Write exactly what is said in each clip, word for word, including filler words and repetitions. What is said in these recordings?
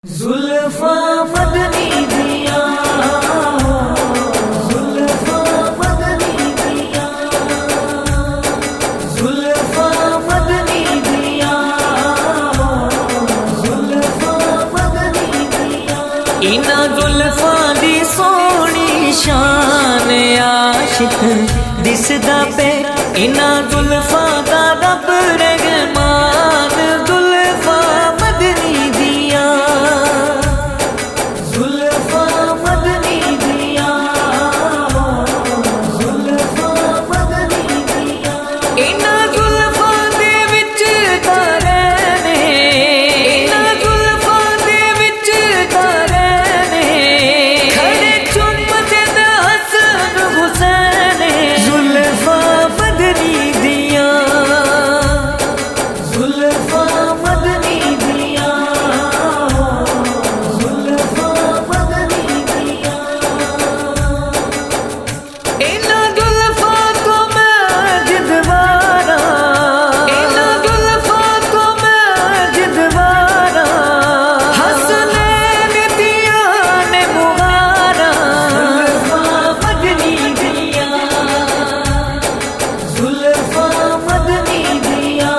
जुल्फा मदनी दिया, जुल्फा मदनी दिया, जुल्फा मदनी दिया, जुल्फा मदनी दिया। इना जुल्फा दी सोहनी शान आशिक दिसदा पे, इना जुल्फा दा रब रहमान जुल्फा मदनी दिया, जुल्फा मदनी दिया, जुल्फा मदनी दिया। इना जुल्फा दे विच तारे ने, इना जुल्फा दे विच तारे ने, खड़े चुम्मते दा हसन हुसैन जुल्फा मदनी दिया, जुल्फा मदनी दिया, जुल्फा मदनी दिया। इना जुल्फा को मैं जिदवारा, इना जुल्फा को मैं जिदवारा, हसनैन दिया ने मुबारा जुल्फा मदनी दिया, जुल्फा मदनी दिया,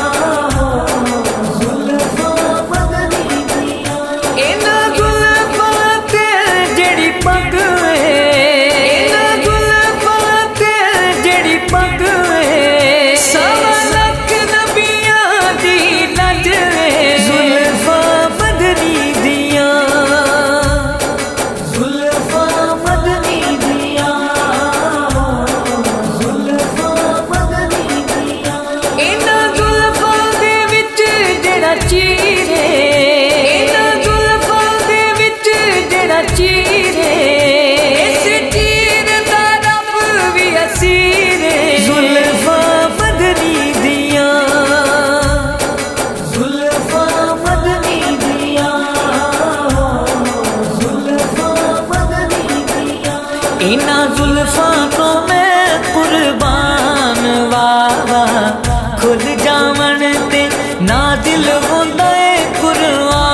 जुल्फा मदनी दिया। इना जुल्फा ते जेड़ी पग है, इना जुल्फा ते जेड़ी पग है, सवा लख नबियां दी लज है जुल्फा मदनी दिया, जुल्फा मदनी दिया, जुल्फा मदनी दिया। इना जुल्फा दे विच जेड़ा चीर है, इना जुल्फा दे विच जेड़ा चीर है, इस चीर दा रब भी असीर है जुल्फा मदनी दिया, जुल्फा मदनी दिया, जुल्फा मदनी दिया। इना जुल्फा को मैं कुर्बान वावा खुद जावन ते ना दिल होंदा है कुर्बान।